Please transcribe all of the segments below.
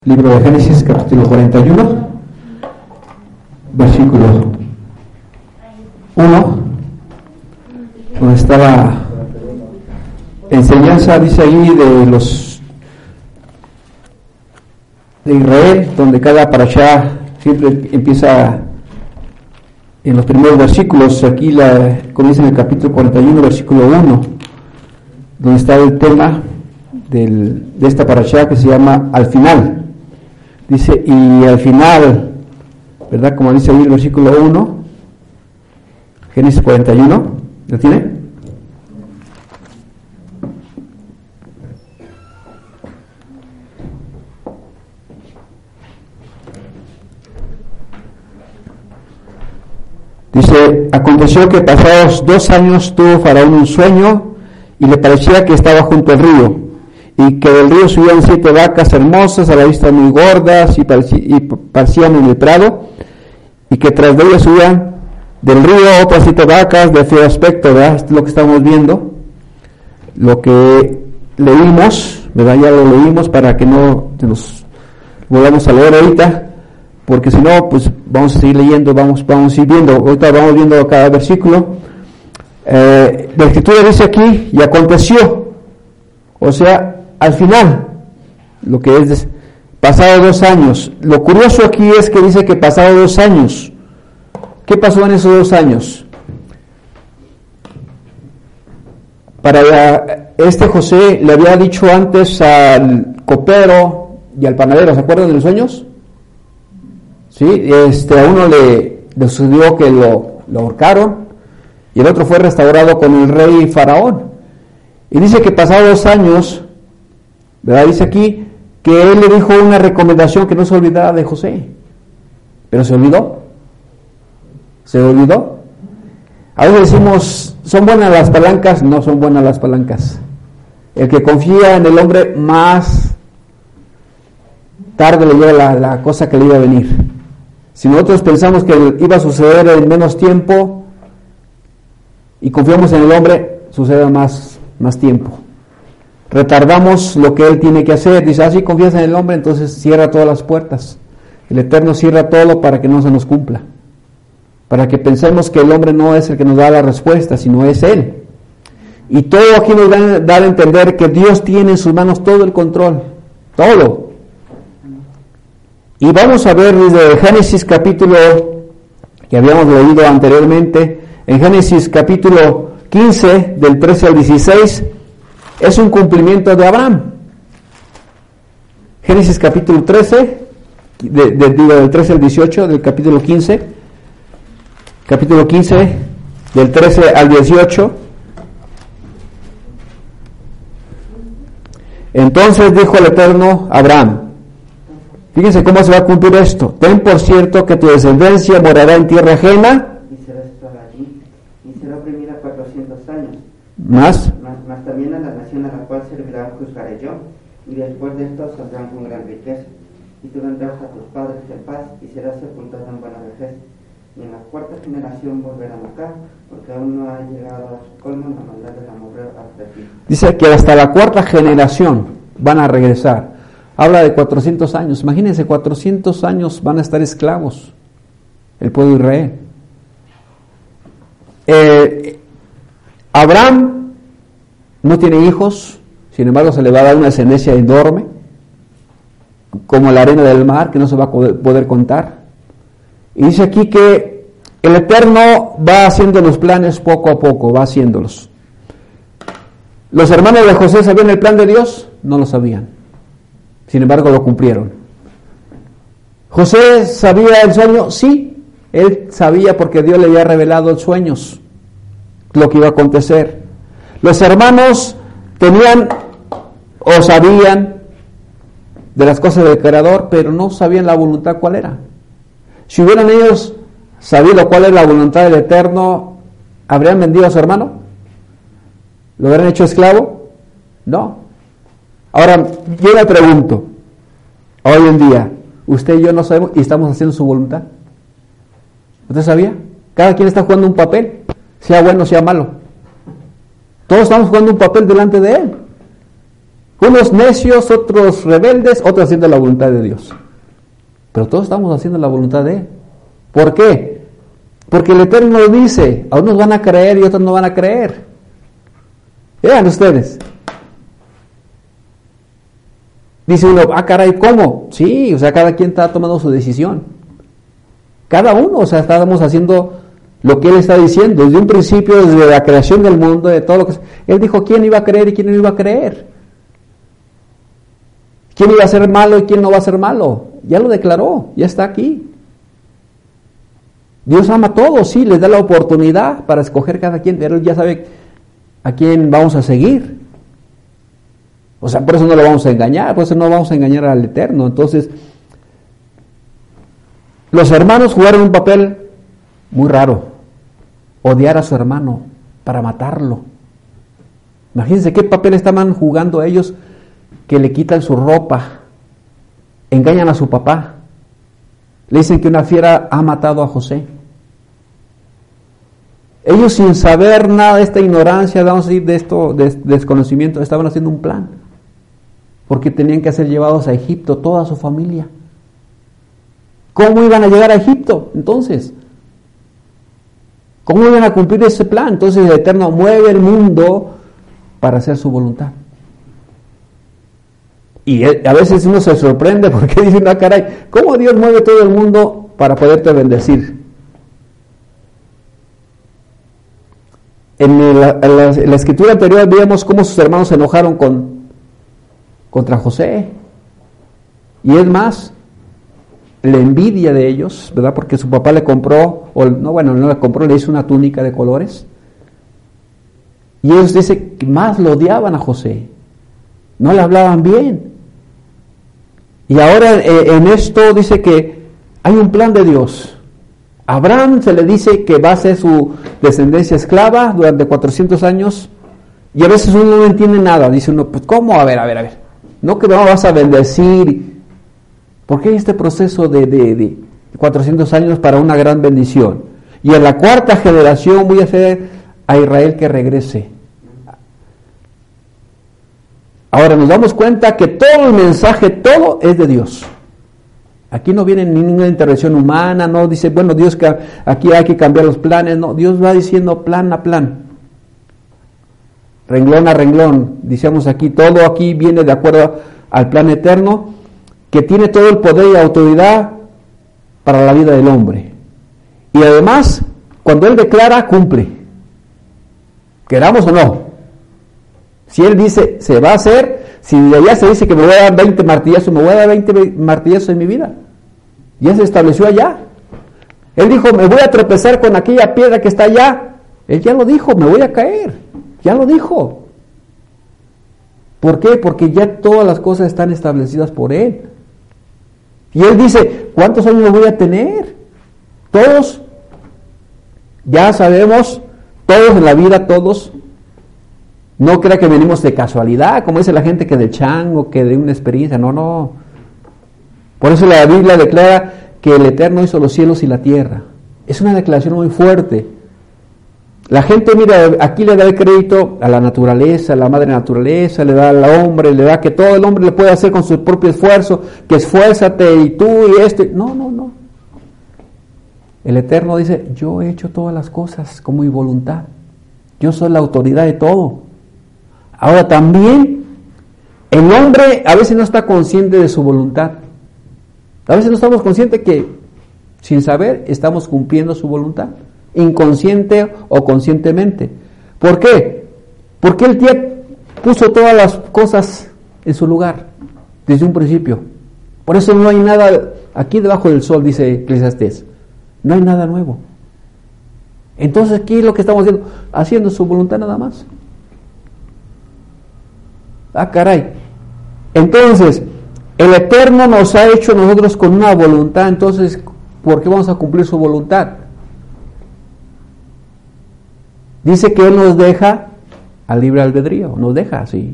Libro de Génesis, capítulo 41, versículo 1, donde está la enseñanza, dice ahí, de Israel, donde cada parashá siempre empieza en los primeros versículos. Aquí comienza en el capítulo 41, versículo 1, donde está el tema de esta parashá que se llama Al final. Dice, y al final, ¿verdad? Como dice ahí el versículo 1, Génesis 41, ¿lo tiene? Dice, aconteció que pasados 2 años tuvo Faraón un sueño y le parecía que estaba junto al río, y que del río subían 7 vacas hermosas, a la vista muy gordas, y parecían en el prado, y que tras de ellas subían del río otras 7 vacas de feo aspecto, ¿verdad? Esto es lo que estamos viendo, lo que leímos, ¿verdad? Ya lo leímos para que no nos volvamos a leer ahorita, porque si no, pues vamos a seguir leyendo, vamos a ir viendo, ahorita vamos viendo cada versículo. La escritura dice aquí, y aconteció, o sea, al final, lo que es pasado 2 años. Lo curioso aquí es que dice que pasado 2 años. ¿Qué pasó en esos 2 años? José le había dicho antes al copero y al panadero, ¿se acuerdan de los sueños? Sí, a uno le sucedió que lo ahorcaron y el otro fue restaurado con el rey Faraón. Y dice que pasados 2 años, ¿verdad? Dice aquí que él le dijo una recomendación que no se olvidara de José. Pero se olvidó. A veces decimos, ¿son buenas las palancas? No son buenas las palancas. El que confía en el hombre más tarde le llega la cosa que le iba a venir. Si nosotros pensamos que iba a suceder en menos tiempo y confiamos en el hombre, sucede más tiempo. Retardamos lo que él tiene que hacer. Dice, si confías en el hombre, entonces cierra todas las puertas. El Eterno cierra todo para que no se nos cumpla, para que pensemos que el hombre no es el que nos da la respuesta, sino es él. Y todo aquí nos va a dar a entender que Dios tiene en sus manos todo el control, todo. Y vamos a ver desde Génesis capítulo, que habíamos leído anteriormente, en Génesis capítulo 15, del 13 al 16, es un cumplimiento de Abraham. Génesis capítulo 13, del 13 al 18, del capítulo 15, del 13 al 18. Entonces dijo el Eterno a Abraham, fíjense cómo se va a cumplir esto: ten por cierto que tu descendencia morará en tierra ajena, y será esclava allí, y será oprimida 400 años. Más También a la nación a la cual servirá juzgaré yo, y después de esto saldrán con gran riqueza. Y tú vendrás a tus padres en paz, y serás sepultado en buena vejez. Y en la 4ª generación volverán acá, porque aún no ha llegado a su colmo la maldad del amorreo hasta ti. Dice que hasta la 4ª generación van a regresar. Habla de 400 años. Imagínense, 400 años van a estar esclavos el pueblo de Israel. Abraham no tiene hijos, sin embargo se le va a dar una descendencia enorme, como la arena del mar, que no se va a poder contar. Y dice aquí que el Eterno va haciendo los planes poco a poco, va haciéndolos. ¿Los hermanos de José sabían el plan de Dios? No lo sabían. Sin embargo lo cumplieron. ¿José sabía el sueño? Sí, él sabía porque Dios le había revelado los sueños, lo que iba a acontecer. Los hermanos tenían o sabían de las cosas del Creador, pero no sabían la voluntad cuál era. Si hubieran ellos sabido cuál es la voluntad del Eterno, ¿habrían vendido a su hermano? ¿Lo hubieran hecho esclavo? No. Ahora, yo le pregunto, hoy en día, usted y yo no sabemos y estamos haciendo su voluntad. ¿Usted sabía? Cada quien está jugando un papel, sea bueno o sea malo. Todos estamos jugando un papel delante de Él. Unos necios, otros rebeldes, otros haciendo la voluntad de Dios. Pero todos estamos haciendo la voluntad de Él. ¿Por qué? Porque el Eterno nos dice, a unos van a creer y otros no van a creer. Vean ustedes. Dice uno, caray, ¿cómo? Sí, o sea, cada quien está tomando su decisión. Cada uno, o sea, estábamos haciendo lo que Él está diciendo. Desde un principio, desde la creación del mundo, de todo lo que... Él dijo quién iba a creer y quién no iba a creer. ¿Quién iba a ser malo y quién no va a ser malo? Ya lo declaró, ya está aquí. Dios ama a todos, sí, les da la oportunidad para escoger cada quien, pero Él ya sabe a quién vamos a seguir. O sea, por eso no lo vamos a engañar, por eso no vamos a engañar al Eterno. Entonces, los hermanos jugaron un papel muy raro. Odiar a su hermano para matarlo. Imagínense qué papel estaban jugando ellos, que le quitan su ropa, engañan a su papá, le dicen que una fiera ha matado a José. Ellos, sin saber nada de esta ignorancia, vamos a decir, de esto, de desconocimiento, estaban haciendo un plan, porque tenían que ser llevados a Egipto, toda su familia. ¿Cómo iban a llegar a Egipto entonces? ¿Cómo iban a cumplir ese plan? Entonces el Eterno mueve el mundo para hacer su voluntad. Y a veces uno se sorprende porque dice, caray, ¿cómo Dios mueve todo el mundo para poderte bendecir? En la escritura anterior veíamos cómo sus hermanos se enojaron contra José. Y es más, la envidia de ellos, ¿verdad? Porque su papá le compró, no le compró, le hizo una túnica de colores. Y ellos dicen que más lo odiaban a José. No le hablaban bien. Y ahora en esto dice que hay un plan de Dios. A Abraham se le dice que va a ser su descendencia esclava durante 400 años. Y a veces uno no entiende nada. Dice uno, pues ¿cómo? A ver. No que me vas a bendecir. ¿Por qué hay este proceso de 400 años para una gran bendición? Y en la cuarta generación voy a hacer a Israel que regrese. Ahora nos damos cuenta que todo el mensaje, todo es de Dios. Aquí no viene ninguna intervención humana, no dice, bueno, Dios, que aquí hay que cambiar los planes, no, Dios va diciendo plan a plan, renglón a renglón, decíamos aquí, todo aquí viene de acuerdo al plan eterno, que tiene todo el poder y autoridad para la vida del hombre. Y además, cuando Él declara, cumple. Queramos o no. Si Él dice, se va a hacer, si de allá se dice que me voy a dar 20 martillazos, me voy a dar 20 martillazos en mi vida. Ya se estableció allá. Él dijo, me voy a tropezar con aquella piedra que está allá. Él ya lo dijo, me voy a caer. Ya lo dijo. ¿Por qué? Porque ya todas las cosas están establecidas por Él. Y Él dice, ¿cuántos años voy a tener? Todos. Ya sabemos, todos en la vida, todos. No crea que venimos de casualidad, como dice la gente, que del chango, que de una experiencia. No. Por eso la Biblia declara que el Eterno hizo los cielos y la tierra. Es una declaración muy fuerte. La gente, mira, aquí le da el crédito a la naturaleza, a la madre naturaleza, le da al hombre, le da que todo el hombre le puede hacer con su propio esfuerzo, que esfuérzate y tú y esto. No. El Eterno dice, yo he hecho todas las cosas con mi voluntad. Yo soy la autoridad de todo. Ahora también, el hombre a veces no está consciente de su voluntad. A veces no estamos conscientes que, sin saber, estamos cumpliendo su voluntad, inconsciente o conscientemente. ¿Por qué? Porque Él ya puso todas las cosas en su lugar, desde un principio. Por eso no hay nada, aquí debajo del sol, dice Eclesiastés, no hay nada nuevo. Entonces, ¿qué es lo que estamos haciendo? Haciendo su voluntad nada más. Caray. Entonces, el Eterno nos ha hecho nosotros con una voluntad, entonces, ¿por qué vamos a cumplir su voluntad? Dice que Él nos deja al libre albedrío, nos deja así.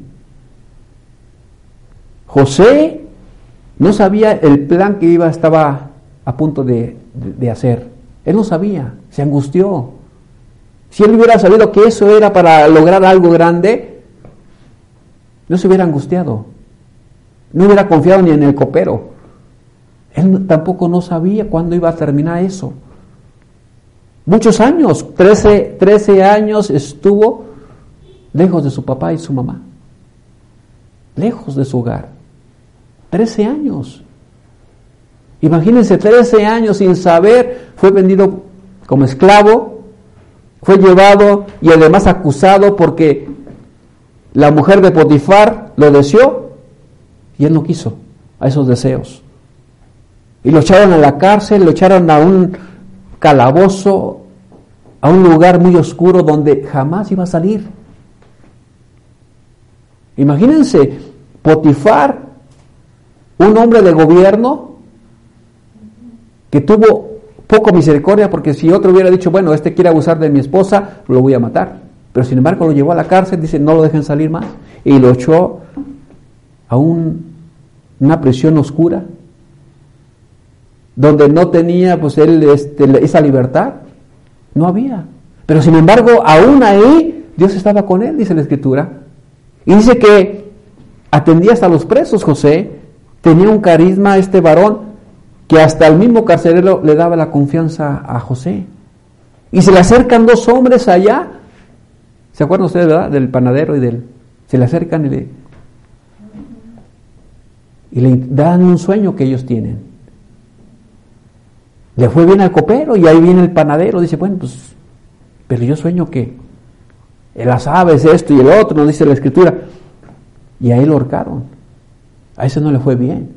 José no sabía el plan que estaba a punto de hacer. Él no sabía, se angustió. Si él hubiera sabido que eso era para lograr algo grande, no se hubiera angustiado, no hubiera confiado ni en el copero. Él tampoco no sabía cuándo iba a terminar eso. Muchos años, 13 años estuvo lejos de su papá y su mamá, lejos de su hogar. 13 años. Imagínense, 13 años sin saber, fue vendido como esclavo, fue llevado y además acusado porque la mujer de Potifar lo deseó y él no quiso a esos deseos. Y lo echaron a la cárcel, lo echaron a un calabozo, a un lugar muy oscuro donde jamás iba a salir. Imagínense, Potifar, un hombre de gobierno que tuvo poco misericordia, porque si otro hubiera dicho, bueno, este quiere abusar de mi esposa, lo voy a matar. Pero sin embargo lo llevó a la cárcel, dice, no lo dejen salir más. Y lo echó a una prisión oscura, donde no tenía pues él esa libertad. No había. Pero sin embargo, aún ahí, Dios estaba con él, dice la Escritura. Y dice que atendía hasta los presos, José. Tenía un carisma este varón, que hasta el mismo carcelero le daba la confianza a José. Y se le acercan dos hombres allá. ¿Se acuerdan ustedes, verdad? Del panadero y se le acercan y le dan un sueño que ellos tienen. Le fue bien al copero y ahí viene el panadero. Dice, bueno, pues, pero yo sueño que las aves, esto y el otro, nos dice la Escritura. Y a él lo ahorcaron. A ese no le fue bien.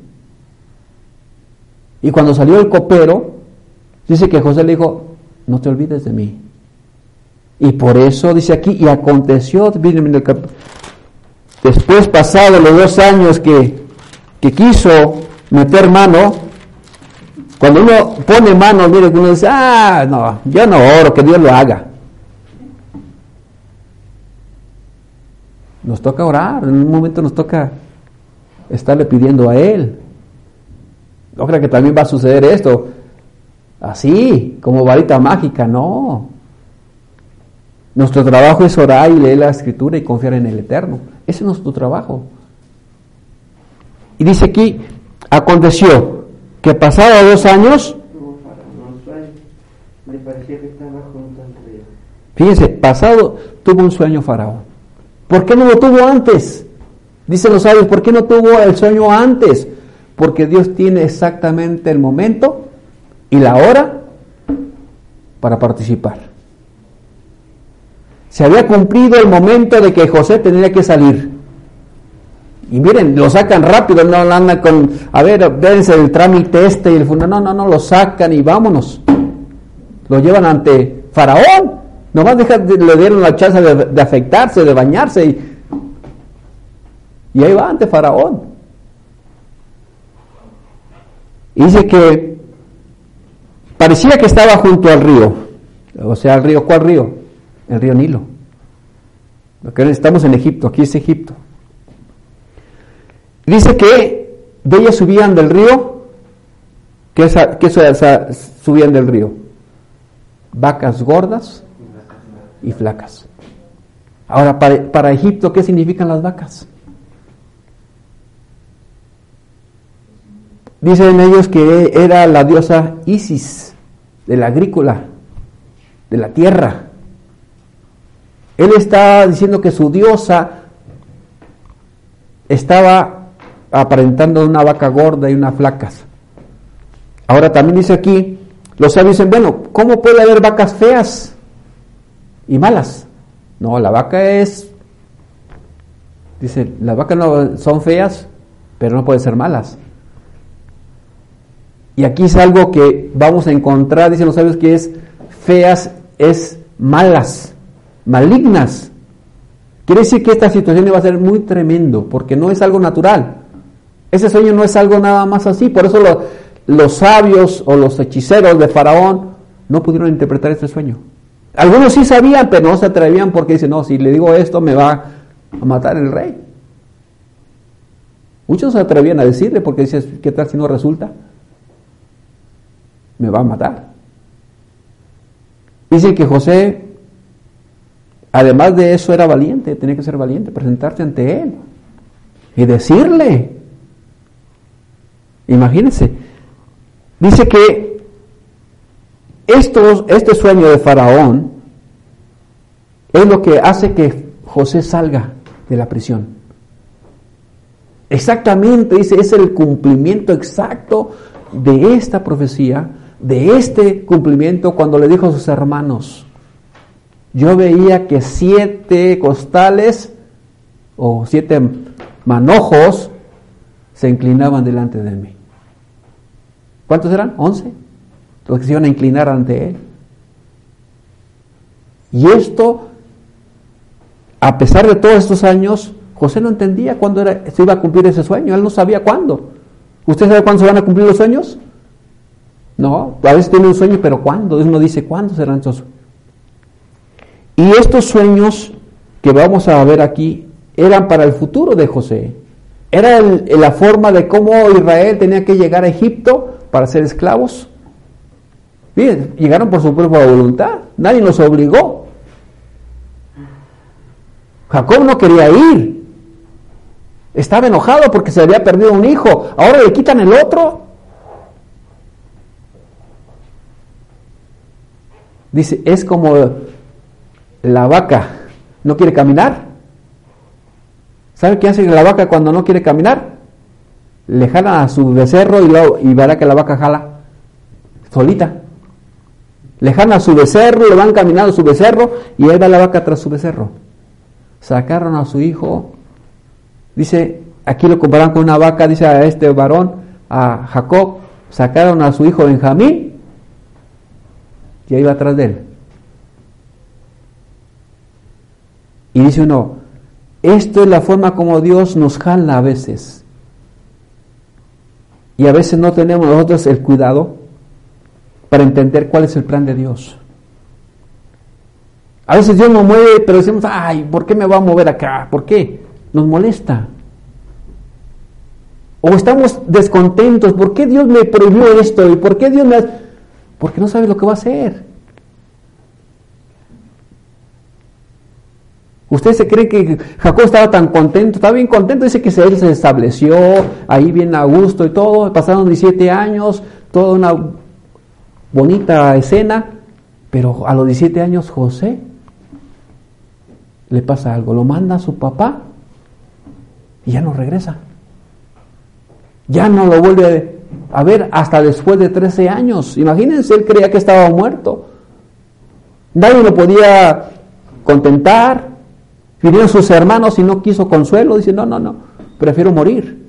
Y cuando salió el copero, dice que José le dijo, no te olvides de mí. Y por eso dice aquí, y aconteció, después pasado los 2 años que quiso meter mano, cuando uno pone mano, mire, uno dice, no, yo no oro, que Dios lo haga. Nos toca orar, en un momento nos toca estarle pidiendo a Él. No crea que también va a suceder esto, así, como varita mágica, no. Nuestro trabajo es orar y leer la Escritura y confiar en el Eterno. Ese es nuestro trabajo. Y dice aquí, aconteció que pasados 2 años, me parecía que estaba junto al río. Fíjense, pasado tuvo un sueño Faraón. ¿Por qué no lo tuvo antes? Dicen los sabios, ¿por qué no tuvo el sueño antes? Porque Dios tiene exactamente el momento y la hora para participar. Se había cumplido el momento de que José tenía que salir. Y miren, lo sacan rápido, no andan con, a ver, véanse el trámite y el funeral, no, lo sacan y vámonos. Lo llevan ante Faraón. Nomás le dieron la chance de afeitarse, de bañarse y ahí va ante Faraón. Y dice que parecía que estaba junto al río. O sea, el río, ¿cuál río? El río Nilo. Estamos en Egipto, aquí es Egipto. Dice que de ellas subían del río. ¿Qué subían del río? Vacas gordas y flacas. Ahora, para Egipto, ¿qué significan las vacas? Dicen ellos que era la diosa Isis, de la agrícola, de la tierra. Él está diciendo que su diosa estaba aparentando una vaca gorda y unas flacas. Ahora también dice aquí, los sabios dicen, bueno, ¿cómo puede haber vacas feas y malas? No, la vaca dice, las vacas no son feas, pero no pueden ser malas. Y aquí es algo que vamos a encontrar, dicen los sabios, que es feas, es malas, malignas. Quiere decir que esta situación iba a ser muy tremendo, porque no es algo natural. Ese sueño no es algo nada más así, por eso los sabios o los hechiceros de Faraón no pudieron interpretar este sueño. Algunos sí sabían, pero no se atrevían porque dicen, no, si le digo esto me va a matar el rey. Muchos se atrevían a decirle porque dices, ¿qué tal si no resulta? Me va a matar. Dice que José, además de eso, era valiente, tenía que ser valiente, presentarse ante él. y decirle. Imagínense. Dice que este sueño de Faraón es lo que hace que José salga de la prisión. Exactamente, dice, es el cumplimiento exacto de esta profecía, de este cumplimiento cuando le dijo a sus hermanos: yo veía que 7 costales o 7 manojos se inclinaban delante de mí. ¿Cuántos eran? 11 los que se iban a inclinar ante él. Y esto, a pesar de todos estos años, José no entendía cuándo se iba a cumplir ese sueño. Él no sabía cuándo. ¿Usted sabe cuándo se van a cumplir los sueños? No, a veces tiene un sueño, pero ¿cuándo? Uno dice, ¿cuándo serán estos sueños? Y estos sueños que vamos a ver aquí eran para el futuro de José. Era la forma de cómo Israel tenía que llegar a Egipto para ser esclavos. Bien, llegaron por su propia voluntad, nadie los obligó. Jacob no quería ir, estaba enojado porque se había perdido un hijo, ahora le quitan el otro. Dice, es como la vaca no quiere caminar. ¿Sabe qué hace la vaca cuando no quiere caminar? Le jala a su becerro y verá que la vaca jala solita. Le jala a su becerro, le van caminando a su becerro y ahí va la vaca tras su becerro. Sacaron a su hijo, dice, aquí lo comparan con una vaca, dice a este varón, a Jacob, sacaron a su hijo Benjamín y ahí va atrás de él. Y dice uno, esto es la forma como Dios nos jala a veces. Y a veces no tenemos nosotros el cuidado para entender cuál es el plan de Dios. A veces Dios nos mueve, pero decimos, ay, ¿por qué me va a mover acá? ¿Por qué? Nos molesta. O estamos descontentos, ¿por qué Dios me prohibió esto? ¿Y por qué Dios me... Porque no sabe lo que va a hacer. ¿Usted se cree que Jacob estaba tan contento? Estaba bien contento, dice que él se estableció ahí bien a gusto y todo, pasaron 17 años, toda una bonita escena, pero a los 17 años José le pasa algo, lo manda a su papá y ya no regresa. Ya no lo vuelve a ver hasta después de 13 años. Imagínense, él creía que estaba muerto. Nadie lo podía contentar. Vinieron sus hermanos y no quiso consuelo. Dice, no, prefiero morir.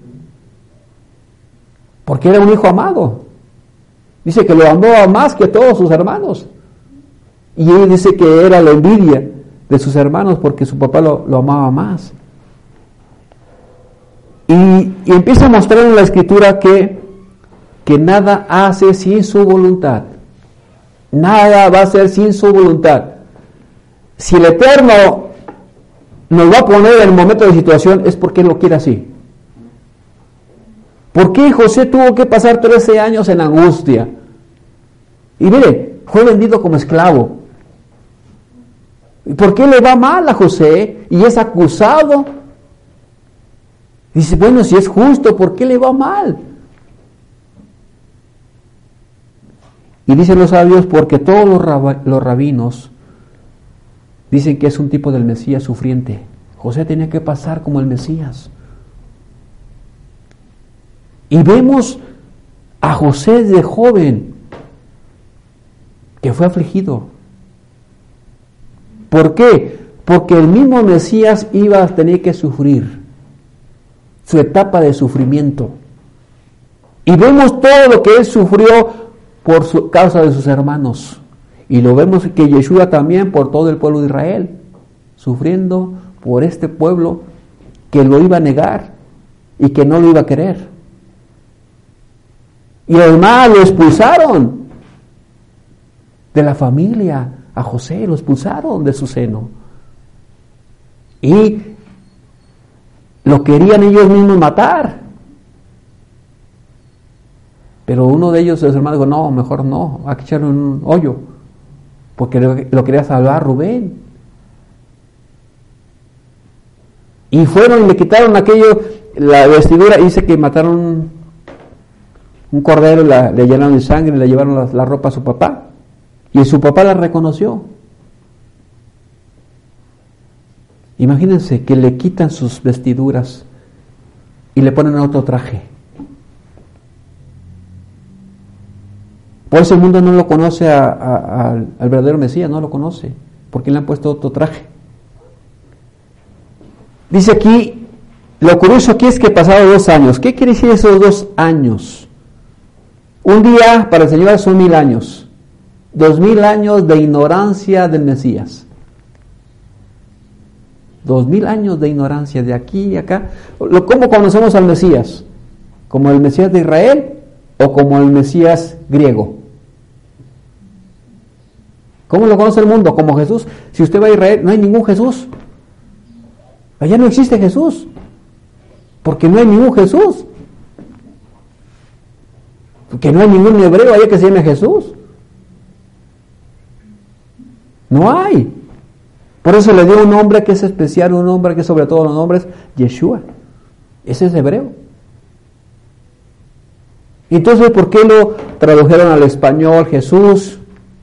Porque era un hijo amado. Dice que lo amaba más que todos sus hermanos. Y él dice que era la envidia de sus hermanos porque su papá lo amaba más. Y empieza a mostrar en la Escritura que nada hace sin su voluntad. Nada va a ser sin su voluntad. Si el Eterno nos va a poner en el momento de situación, es porque Él lo quiere así. ¿Por qué José tuvo que pasar 13 años en angustia? Y mire, fue vendido como esclavo. ¿Y por qué le va mal a José? Y es acusado. Dice, bueno, si es justo, ¿por qué le va mal? Y dicen los sabios, porque todos los rabinos dicen que es un tipo del Mesías sufriente. José tenía que pasar como el Mesías. Y vemos a José de joven, que fue afligido. ¿Por qué? Porque el mismo Mesías iba a tener que sufrir su etapa de sufrimiento. Y vemos todo lo que él sufrió por causa de sus hermanos. Y lo vemos que Yeshua también por todo el pueblo de Israel, sufriendo por este pueblo que lo iba a negar y que no lo iba a querer. Y además lo expulsaron de la familia a José, lo expulsaron de su seno. Y lo querían ellos mismos matar. Pero uno de ellos, los hermanos, dijo, no, mejor no, hay que echarle un hoyo, porque lo quería salvar Rubén. Y fueron y le quitaron aquello, la vestidura, dice que mataron un cordero, le llenaron de sangre, le llevaron la ropa a su papá, y su papá la reconoció. Imagínense que le quitan sus vestiduras y le ponen otro traje. Por eso el mundo no lo conoce al verdadero Mesías, no lo conoce, porque le han puesto otro traje. Dice aquí, lo curioso aquí es que pasaron 2 años. ¿Qué quiere decir esos 2 años? Un día para el Señor son 1000 años. 2000 años de ignorancia del Mesías. 2000 años de ignorancia de aquí y acá. ¿Cómo conocemos al Mesías? ¿Como el Mesías de Israel o como el Mesías griego? ¿Cómo lo conoce el mundo? Como Jesús. Si usted va a Israel, no hay ningún Jesús. Allá no existe Jesús. Porque no hay ningún Jesús. Porque no hay ningún hebreo allá que se llame Jesús. No hay. Por eso le dio un nombre que es especial, un nombre que es sobre todos los nombres, Yeshua. Ese es hebreo. Entonces, ¿por qué lo tradujeron al español Jesús?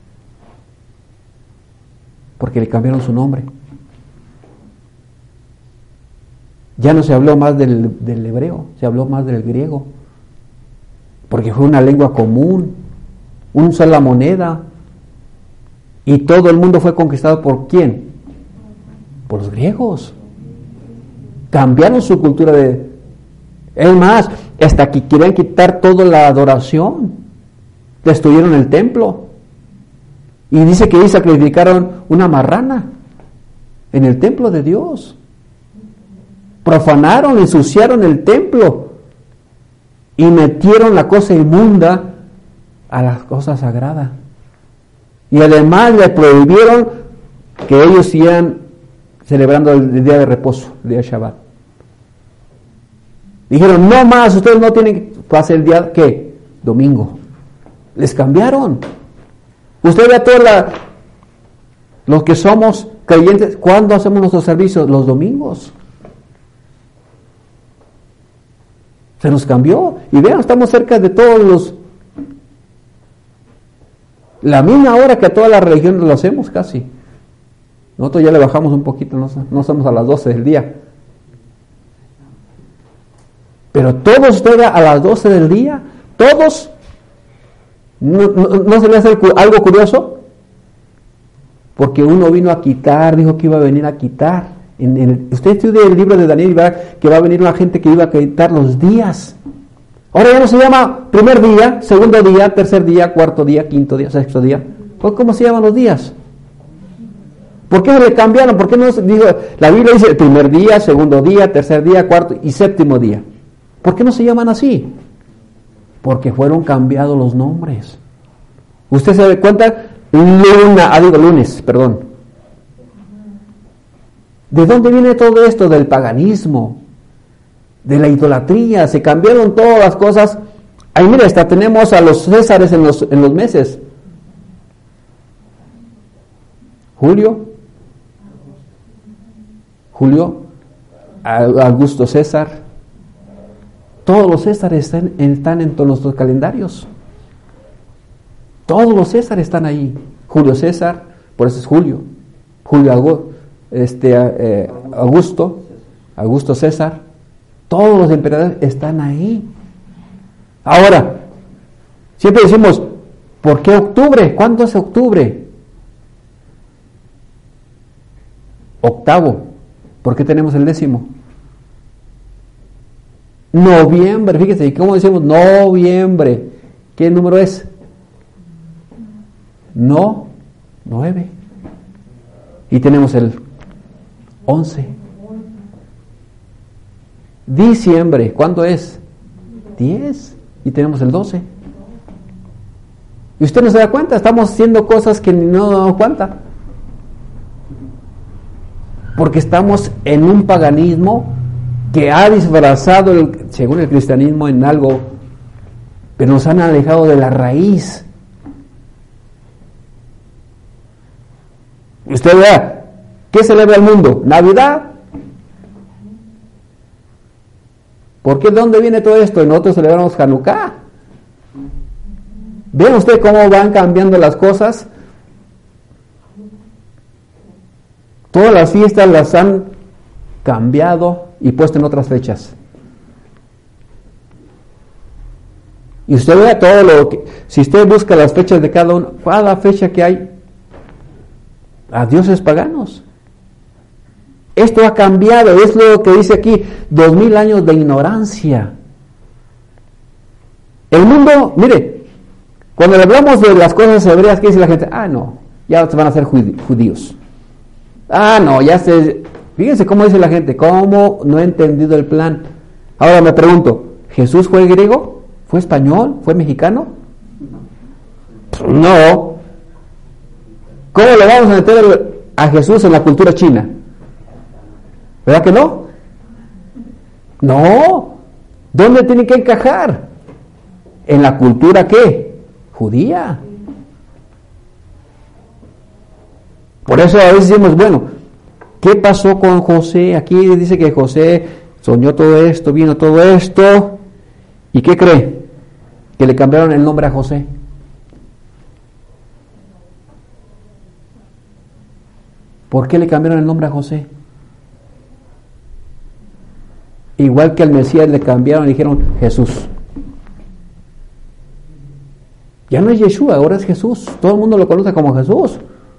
Porque le cambiaron su nombre. Ya no se habló más del hebreo, se habló más del griego. Porque fue una lengua común, una sola moneda. Y todo el mundo fue conquistado ¿por quién? Por los griegos. Cambiaron su cultura de... Es más, hasta que querían quitar toda la adoración. Destruyeron el templo. Y dice que ahí sacrificaron una marrana en el templo de Dios. Profanaron, ensuciaron el templo y metieron la cosa inmunda a las cosas sagradas. Y además le prohibieron que ellos siguieran celebrando el día de reposo, el día de Shabbat. Dijeron, no más, ustedes no tienen que pasar el día, ¿qué? Domingo. Les cambiaron. Usted ve a todos los que somos creyentes, ¿cuándo hacemos nuestros servicios? Los domingos. Se nos cambió. Y vean, estamos cerca de todos la misma hora que a todas las religiones lo hacemos casi. Nosotros ya le bajamos un poquito, no estamos a las 12 del día. Pero todos ustedes a las 12 del día, todos, ¿no se le hace algo curioso? Porque uno vino a quitar, dijo que iba a venir a quitar. Usted estudia el libro de Daniel y verá que va a venir una gente que iba a quitar los días. Ahora ya no se llama primer día, segundo día, tercer día, cuarto día, quinto día, sexto día. ¿Cómo se llaman los días? ¿Por qué le cambiaron? ¿Por qué no dijo? La Biblia dice el primer día, segundo día, tercer día, cuarto y séptimo día. ¿Por qué no se llaman así? Porque fueron cambiados los nombres. ¿Usted se da cuenta? Lunes, perdón. ¿De dónde viene todo esto? Del paganismo, de la idolatría. Se cambiaron todas las cosas. Ahí mira, hasta tenemos a los Césares en los meses. Julio, Augusto César. Todos los Césares están en todos nuestros calendarios. Todos los Césares están ahí. Julio César, por eso es Julio. Augusto César. Todos los emperadores están ahí. Ahora, siempre decimos, ¿por qué octubre? ¿Cuándo es octubre? Octavo. ¿Por qué tenemos el 10º? Noviembre, fíjese, ¿y cómo decimos noviembre? ¿Qué número es? 9. Y tenemos el 11. Diciembre, ¿cuándo es? 10. Y tenemos el 12. Y usted no se da cuenta, estamos haciendo cosas que no nos damos cuenta. Porque estamos en un paganismo que ha disfrazado, según el cristianismo, en algo, pero nos han alejado de la raíz. Usted vea, ¿qué celebra el mundo? ¿Navidad? ¿Por qué? ¿De dónde viene todo esto? Y nosotros celebramos Hanukkah. ¿Ven usted cómo van cambiando las cosas? Todas las fiestas las han cambiado y puesto en otras fechas. Y usted vea todo lo que... Si usted busca las fechas de cada uno, cada fecha que hay, a dioses paganos. Esto ha cambiado, es lo que dice aquí, 2000 años de ignorancia. El mundo, mire, cuando hablamos de las cosas hebreas, ¿qué dice la gente? Ah, no, ya van a ser judíos. Ah, no, ya se... Fíjense cómo dice la gente, cómo no he entendido el plan. Ahora me pregunto, ¿Jesús fue griego? ¿Fue español? ¿Fue mexicano? No. ¿Cómo le vamos a meter a Jesús en la cultura china? ¿Verdad que no? No. ¿Dónde tiene que encajar? ¿En la cultura qué? Judía. Por eso a veces decimos, bueno, ¿qué pasó con José? Aquí dice que José soñó todo esto, vino todo esto. ¿Y qué cree? Que le cambiaron el nombre a José. ¿Por qué le cambiaron el nombre a José? Igual que al Mesías le cambiaron y dijeron Jesús. Ya no es Yeshua, ahora es Jesús. Todo el mundo lo conoce como Jesús.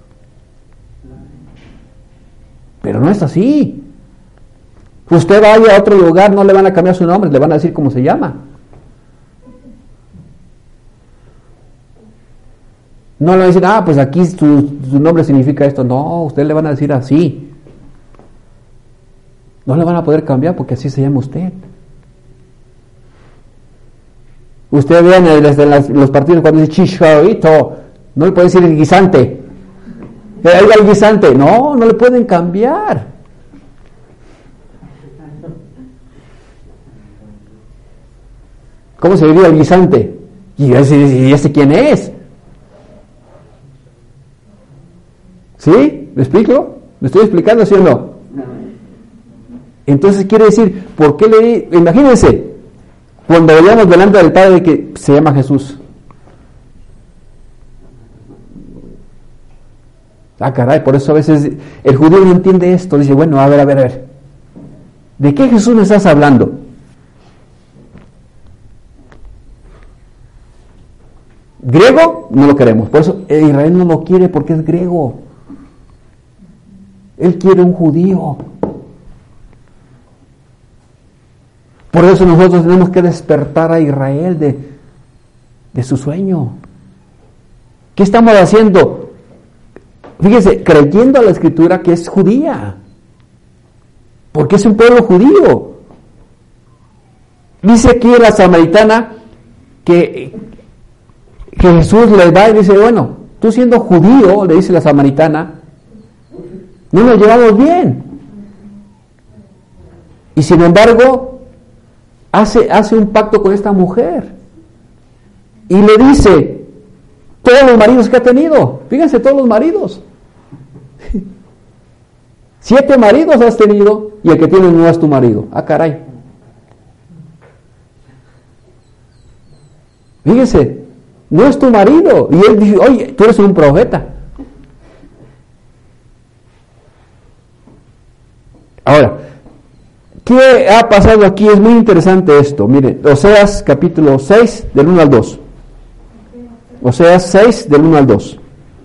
Pero no es así. Usted vaya a otro lugar, no le van a cambiar su nombre, le van a decir cómo se llama. No le van a decir, pues aquí su nombre significa esto. No, usted le van a decir así. No le van a poder cambiar porque así se llama usted. Usted ve desde los partidos cuando dice Chicharito, no le puede decir el guisante. Ahí va el guisante. No le pueden cambiar. ¿Cómo se diría el guisante? ¿Y ese quién es? ¿Sí? ¿Me explico? ¿Me estoy explicando, sí o no? Entonces quiere decir, ¿por qué imagínense, cuando veíamos delante del Padre que se llama Jesús? Caray, por eso a veces el judío no entiende esto, dice, bueno, a ver, ¿de qué Jesús me estás hablando? ¿Griego? No lo queremos, por eso Israel no lo quiere porque es griego. Él quiere un judío. Por eso nosotros tenemos que despertar a Israel de su sueño. ¿Qué estamos haciendo? Fíjese, creyendo a la Escritura que es judía. Porque es un pueblo judío. Dice aquí la samaritana que Jesús le va y dice, bueno, tú siendo judío, le dice la samaritana, no nos llevamos bien. Y sin embargo, hace un pacto con esta mujer. Y le dice, todos los maridos que ha tenido, fíjense, todos los maridos. 7 maridos has tenido y el que tienes no es tu marido. Caray. Fíjense, no es tu marido. Y él dice, oye, tú eres un profeta. Ahora, ¿qué ha pasado aquí? Es muy interesante esto. Mire, Oseas capítulo 6, del 1 al 2. Oseas 6, del 1 al 2.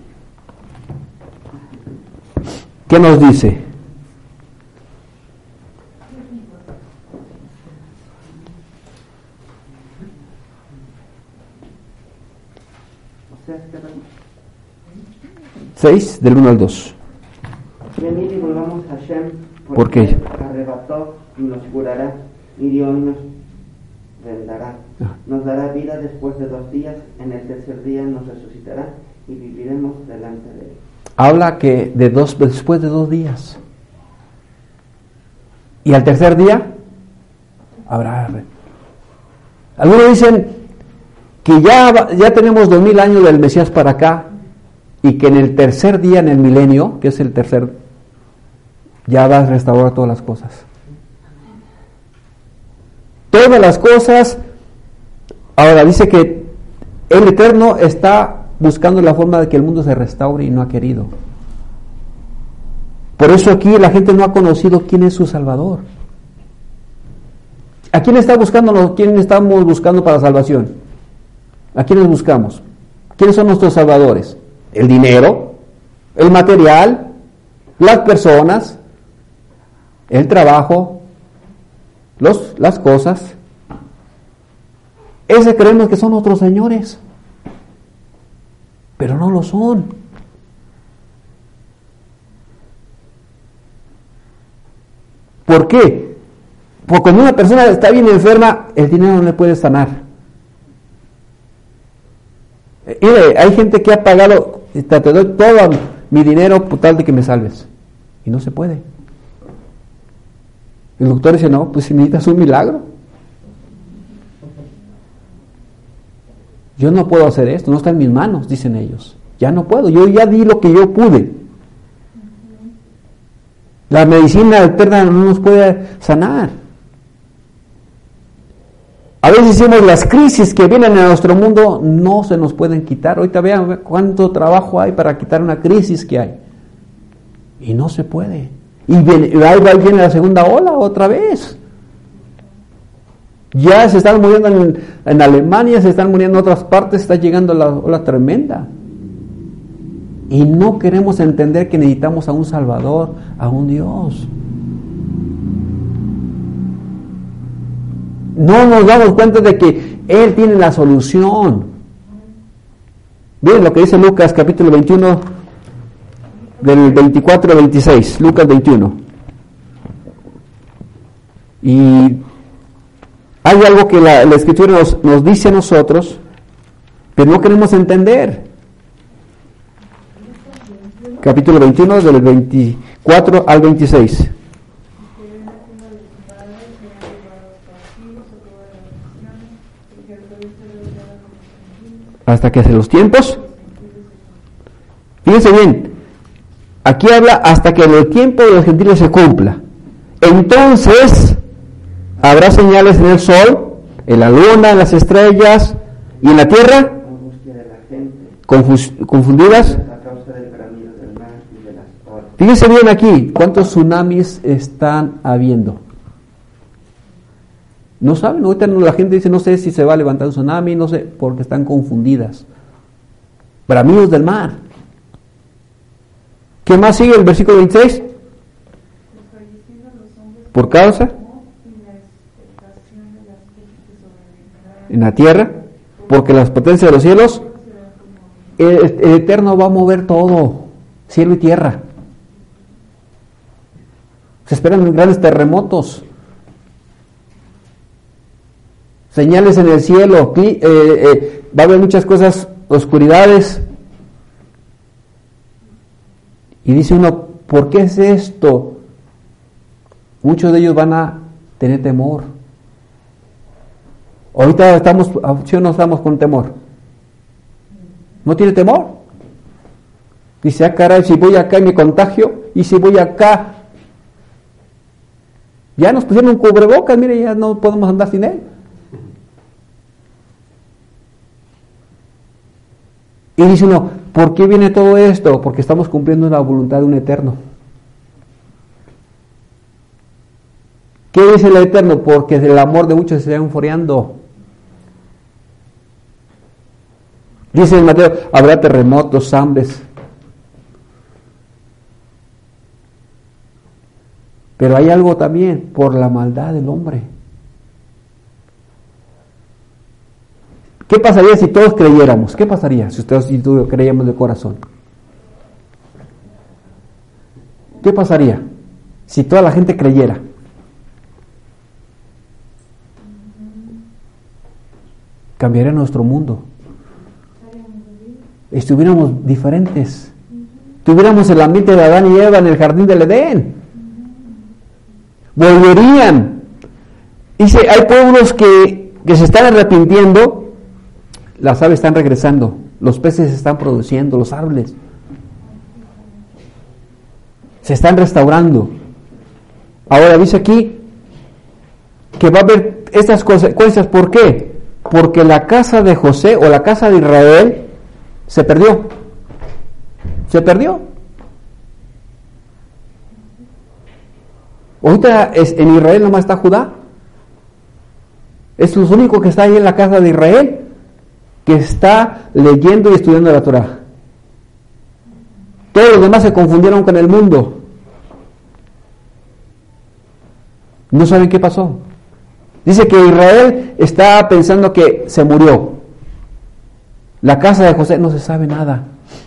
¿Qué nos dice? ¿6 del 1 al 2? Venid y volvamos a Hashem, ¿Por qué? Arrebató y nos curará, y Dios nos vendará. Nos dará vida después de 2 días, en el tercer día nos resucitará y viviremos delante de él. Habla que después de 2 días. Y al tercer día habrá. Algunos dicen que ya tenemos 2000 años del Mesías para acá y que en el tercer día, en el milenio, que es el tercer, ya va a restaurar todas las cosas. todas las cosas. Ahora dice que el Eterno está buscando la forma de que el mundo se restaure y no ha querido. Por eso aquí la gente no ha conocido quién es su Salvador. ¿A quién está buscando? ¿Quién estamos buscando para salvación? ¿A quiénes buscamos? ¿Quiénes son nuestros salvadores? El dinero, el material, las personas, el trabajo, las cosas. Ese creemos que son nuestros señores, pero no lo son. ¿Por qué? Porque cuando una persona está bien enferma, el dinero no le puede sanar. Hay gente que ha pagado, te doy todo mi dinero por tal de que me salves, y no se puede. El doctor dice, no, pues si necesitas un milagro. Yo no puedo hacer esto, no está en mis manos, dicen ellos. Ya no puedo, yo ya di lo que yo pude. La medicina eterna no nos puede sanar. A veces decimos las crisis que vienen a nuestro mundo no se nos pueden quitar. Ahorita vean cuánto trabajo hay para quitar una crisis que hay. Y no se puede. Y ahí viene la segunda ola otra vez. Ya se están muriendo en Alemania, se están muriendo en otras partes, está llegando la ola tremenda. Y no queremos entender que necesitamos a un Salvador, a un Dios. No nos damos cuenta de que Él tiene la solución. Miren lo que dice Lucas capítulo 21, del 24 al 26, Lucas 21. Y hay algo que la Escritura nos dice a nosotros, pero no queremos entender. Capítulo 21, del 24 al 26. Hasta que hace los tiempos. Fíjense bien, aquí habla hasta que el tiempo de los gentiles se cumpla. Entonces habrá señales en el sol, en la luna, en las estrellas y en la tierra confundidas. Fíjense bien aquí, ¿cuántos tsunamis están habiendo? No saben, ahorita la gente dice, no sé si se va a levantar un tsunami, no sé, porque están confundidas. Bramidos del mar. ¿Qué más sigue el versículo 26? Por causa en la tierra, porque las potencias de los cielos, el Eterno va a mover todo, cielo y tierra. Se esperan grandes terremotos, señales en el cielo, va a haber muchas cosas, oscuridades. Y dice uno, ¿por qué es esto? Muchos de ellos van a tener temor. Ahorita ¿sí o no estamos con temor? ¿No tiene temor? Dice, caray, si voy acá y me contagio, y si voy acá, ya nos pusieron un cubrebocas, mire, ya no podemos andar sin él. Y dice uno, ¿por qué viene todo esto? Porque estamos cumpliendo la voluntad de un Eterno. ¿Qué dice el Eterno? Porque el amor de muchos se está enfriando. Dice en Mateo, habrá terremotos, hambres. Pero hay algo también, por la maldad del hombre. ¿Qué pasaría si todos creyéramos? ¿Qué pasaría si ustedes y tú creyéramos de corazón? ¿Qué pasaría si toda la gente creyera? Cambiaría nuestro mundo. Estuviéramos diferentes. Tuviéramos el ambiente de Adán y Eva en el jardín del Edén. Volverían. Dice, hay pueblos que se están arrepintiendo. Las aves están regresando, los peces se están produciendo, los árboles se están restaurando. Ahora dice aquí que va a haber estas consecuencias. ¿Por qué? Porque la casa de José o la casa de Israel se perdió. Se perdió. Ahorita en Israel nomás está Judá. Es lo único que está ahí en la casa de Israel, que está leyendo y estudiando la Torah. Todos los demás se confundieron con el mundo. No saben qué pasó. Dice que Israel está pensando que se murió. La casa de José no se sabe nada.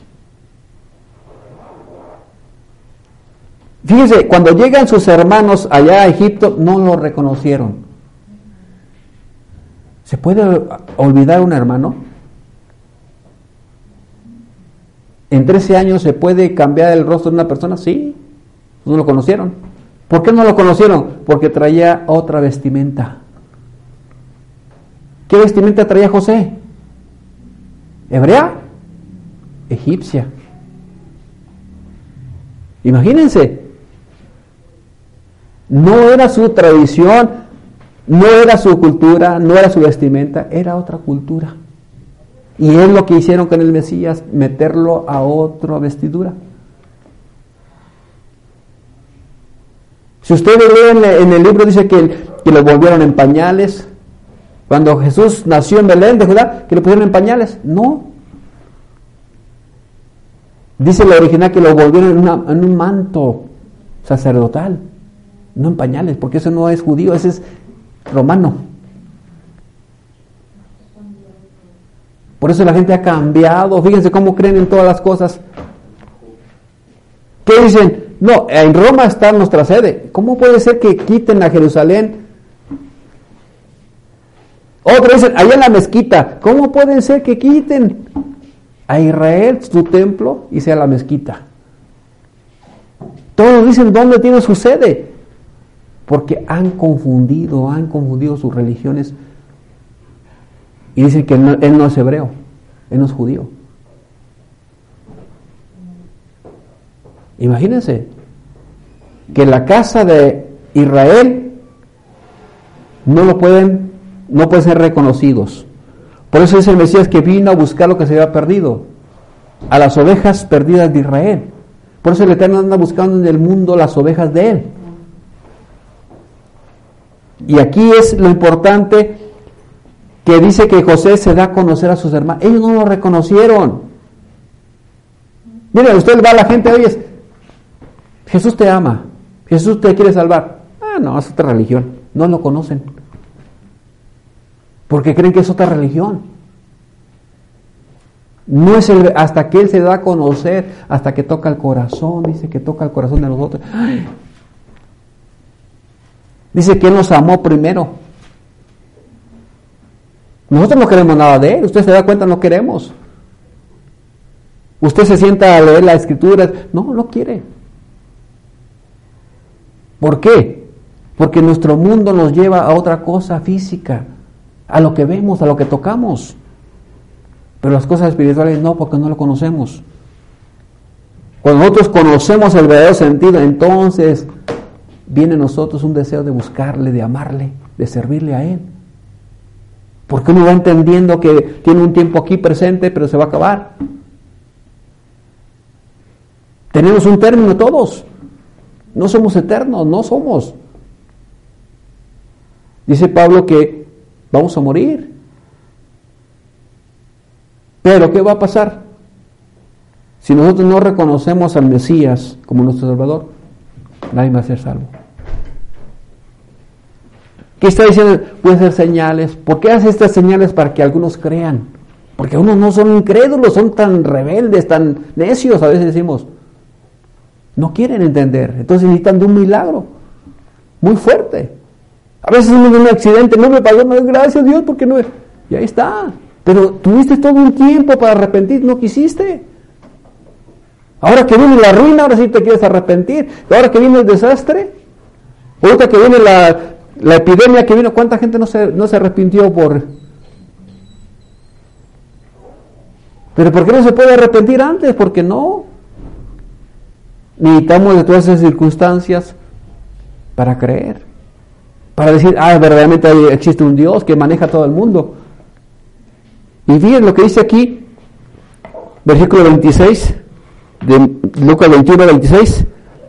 Fíjese, cuando llegan sus hermanos allá a Egipto, no lo reconocieron. ¿Se puede olvidar un hermano? ¿En 13 años se puede cambiar el rostro de una persona? Sí, no lo conocieron. ¿Por qué no lo conocieron? Porque traía otra vestimenta. ¿Qué vestimenta traía José? ¿Hebrea? Egipcia. Imagínense. No era su tradición, no era su cultura, no era su vestimenta, era otra cultura. Y es lo que hicieron con el Mesías, meterlo a otra vestidura. Si ustedes leen en el libro, dice que lo volvieron en pañales. Cuando Jesús nació en Belén de Judá, que lo pusieron en pañales. No. Dice la original que lo volvieron en un manto sacerdotal, no en pañales, porque eso no es judío, ese es romano. Por eso la gente ha cambiado. Fíjense cómo creen en todas las cosas. ¿Qué dicen? No, en Roma está nuestra sede. ¿Cómo puede ser que quiten a Jerusalén? Otros dicen, allá en la mezquita. ¿Cómo puede ser que quiten a Israel su templo y sea la mezquita? Todos dicen dónde tiene su sede. Porque han confundido sus religiones. Y dicen que él no es hebreo, él no es judío. Imagínense que la casa de Israel no pueden ser reconocidos. Por eso dice el Mesías que vino a buscar lo que se había perdido, a las ovejas perdidas de Israel. Por eso el Eterno anda buscando en el mundo las ovejas de él. Y aquí es lo importante, que dice que José se da a conocer a sus hermanos. Ellos no lo reconocieron. Miren, usted va a la gente, oye, Jesús te ama, Jesús te quiere salvar. No, es otra religión. No lo conocen. Porque creen que es otra religión. No es hasta que Él se da a conocer, hasta que toca el corazón, dice que toca el corazón de nosotros. Dice que Él nos amó primero. Nosotros no queremos nada de Él. Usted se da cuenta, no queremos. Usted se sienta a leer la Escritura. No quiere. ¿Por qué? Porque nuestro mundo nos lleva a otra cosa física, a lo que vemos, a lo que tocamos. Pero las cosas espirituales no, porque no lo conocemos. Cuando nosotros conocemos el verdadero sentido, entonces viene en nosotros un deseo de buscarle, de amarle, de servirle a Él. Porque uno va entendiendo que tiene un tiempo aquí presente, pero se va a acabar. Tenemos un término todos. No somos eternos, no somos. Dice Pablo que vamos a morir. Pero ¿qué va a pasar? Si nosotros no reconocemos al Mesías como nuestro Salvador, nadie va a ser salvo. ¿Qué está diciendo? Puede hacer señales. ¿Por qué hace estas señales? Para que algunos crean. Porque unos no son incrédulos, son tan rebeldes, tan necios, a veces decimos. No quieren entender. Entonces necesitan de un milagro muy fuerte. A veces uno de un accidente, no me pasó nada, gracias a Dios, porque no. Y ahí está. Pero tuviste todo un tiempo para arrepentir, no quisiste. Ahora que viene la ruina, ahora sí te quieres arrepentir. Ahora que viene el desastre, ahorita que viene la epidemia que vino, ¿cuánta gente no se arrepintió por? ¿Pero por qué no se puede arrepentir antes? Porque no. Necesitamos de todas esas circunstancias para creer para decir, verdaderamente existe un Dios que maneja todo el mundo. Y fíjense lo que dice aquí, versículo 26, de Lucas 21, 26,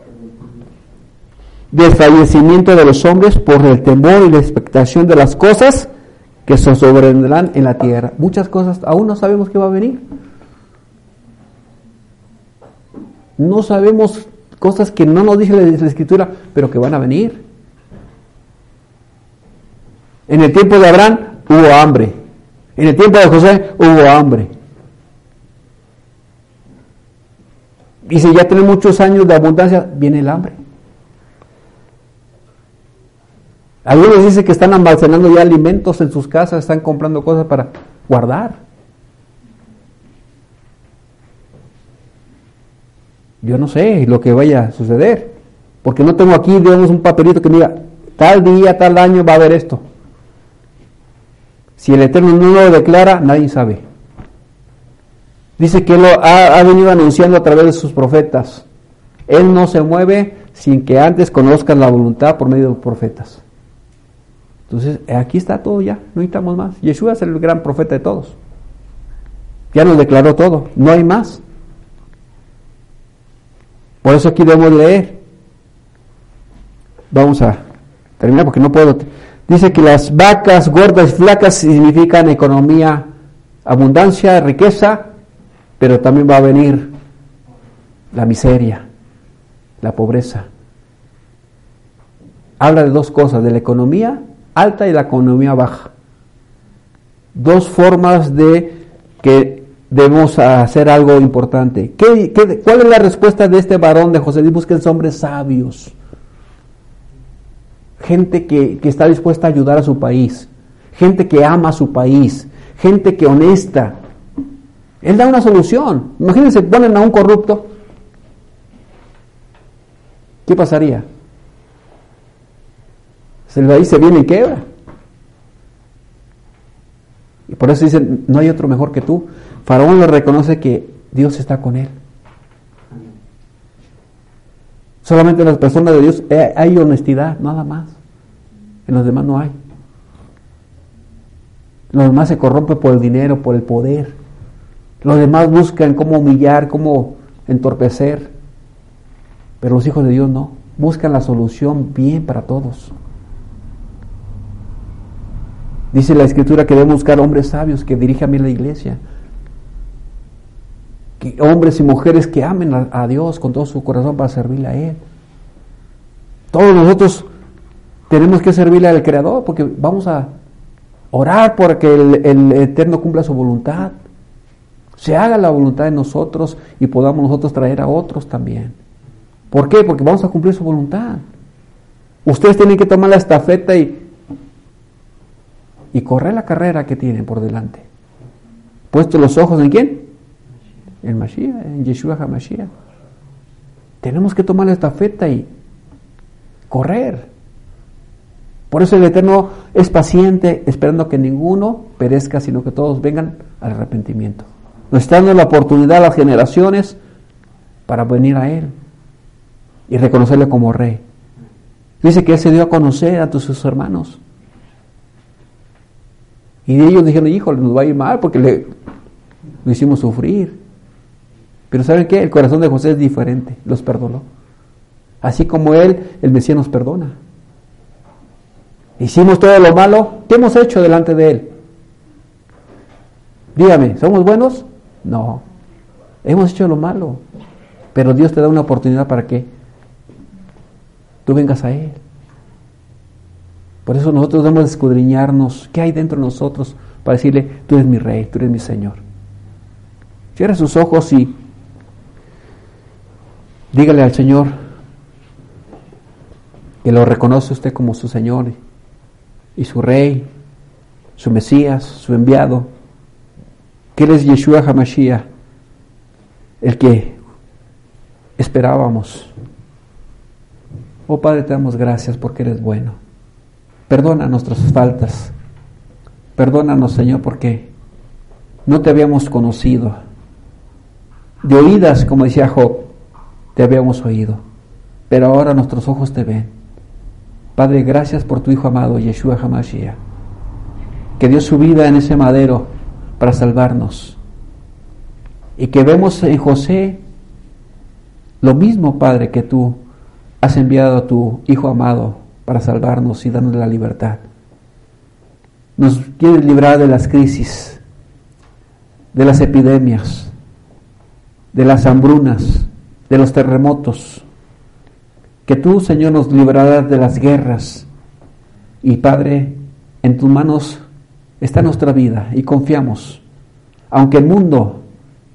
desfallecimiento de los hombres por el temor y la expectación de las cosas que se sobrevendrán en la tierra. Muchas cosas aún no sabemos qué va a venir. No sabemos cosas que no nos dice la Escritura, pero que van a venir. En el tiempo de Abraham hubo hambre. En el tiempo de José hubo hambre. Y si ya tenemos muchos años de abundancia, viene el hambre. Algunos dicen que están almacenando ya alimentos en sus casas, están comprando cosas para guardar. Yo no sé lo que vaya a suceder, porque no tengo aquí, digamos, un papelito que diga, tal día, tal año va a haber esto. Si el Eterno no lo declara, nadie sabe. Dice que Él ha venido anunciando a través de sus profetas. Él no se mueve sin que antes conozcan la voluntad por medio de los profetas. Entonces, aquí está todo ya, no necesitamos más. Yeshua es el gran profeta de todos. Ya nos declaró todo, no hay más. Por eso aquí debemos leer. Vamos a terminar porque no puedo. Dice que las vacas gordas y flacas significan economía, abundancia, riqueza, pero también va a venir la miseria, la pobreza. Habla de dos cosas, de la economía alta y la economía baja. Dos formas de que debemos hacer algo importante. ¿Cuál es la respuesta de este varón de José? Busquen hombres sabios. Gente que está dispuesta a ayudar a su país, gente que ama a su país, gente que honesta. Él da una solución. Imagínense, ponen a un corrupto. ¿Qué pasaría? El país se viene y quebra. Y por eso dicen, no hay otro mejor que tú. Faraón le reconoce que Dios está con él. Solamente en las personas de Dios hay honestidad, nada más. En los demás no hay. Los demás se corrompen por el dinero, por el poder. Los demás buscan cómo humillar, cómo entorpecer. Pero los hijos de Dios no. Buscan la solución bien para todos. Dice la Escritura que debemos buscar hombres sabios que dirijan bien la iglesia. Que hombres y mujeres que amen a Dios con todo su corazón para servirle a Él. Todos nosotros tenemos que servirle al Creador porque vamos a orar por que el Eterno cumpla su voluntad. Se haga la voluntad de nosotros y podamos nosotros traer a otros también. ¿Por qué? Porque vamos a cumplir su voluntad. Ustedes tienen que tomar la estafeta y correr la carrera que tienen por delante. Puesto los ojos en ¿quién? En Mashiach, en Yeshua HaMashiach. Tenemos que tomar la estafeta y correr. Por eso el Eterno es paciente, esperando que ninguno perezca, sino que todos vengan al arrepentimiento. Nos está dando la oportunidad a las generaciones para venir a Él y reconocerle como Rey. Dice que Él se dio a conocer a sus hermanos. Y ellos dijeron, híjole, nos va a ir mal porque lo hicimos sufrir. Pero ¿saben qué? El corazón de José es diferente, los perdonó. Así como el Mesías nos perdona. Hicimos todo lo malo, ¿qué hemos hecho delante de Él? Dígame, ¿somos buenos? No. Hemos hecho lo malo. Pero Dios te da una oportunidad para que tú vengas a Él. Por eso nosotros debemos escudriñarnos qué hay dentro de nosotros para decirle, tú eres mi Rey, tú eres mi Señor. Cierre sus ojos y dígale al Señor que lo reconoce usted como su Señor y su Rey, su Mesías, su enviado, que Él es Yeshua HaMashiach, el que esperábamos. Oh Padre, te damos gracias porque eres bueno. Perdona nuestras faltas. Perdónanos, Señor, porque no te habíamos conocido. De oídas, como decía Job, te habíamos oído. Pero ahora nuestros ojos te ven. Padre, gracias por tu Hijo amado, Yeshua HaMashiach, que dio su vida en ese madero para salvarnos. Y que vemos en José lo mismo, Padre, que tú has enviado a tu Hijo amado para salvarnos y darnos la libertad. Nos quieres librar de las crisis, de las epidemias, de las hambrunas, de los terremotos. Que tú, Señor, nos librarás de las guerras. Y Padre, en tus manos está nuestra vida y confiamos. Aunque el mundo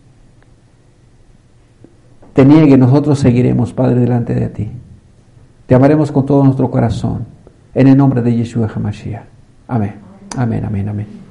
te niegue, nosotros seguiremos, Padre, delante de ti. Te amaremos con todo nuestro corazón. En el nombre de Yeshua HaMashiach. Amén. Amén, amén, amén.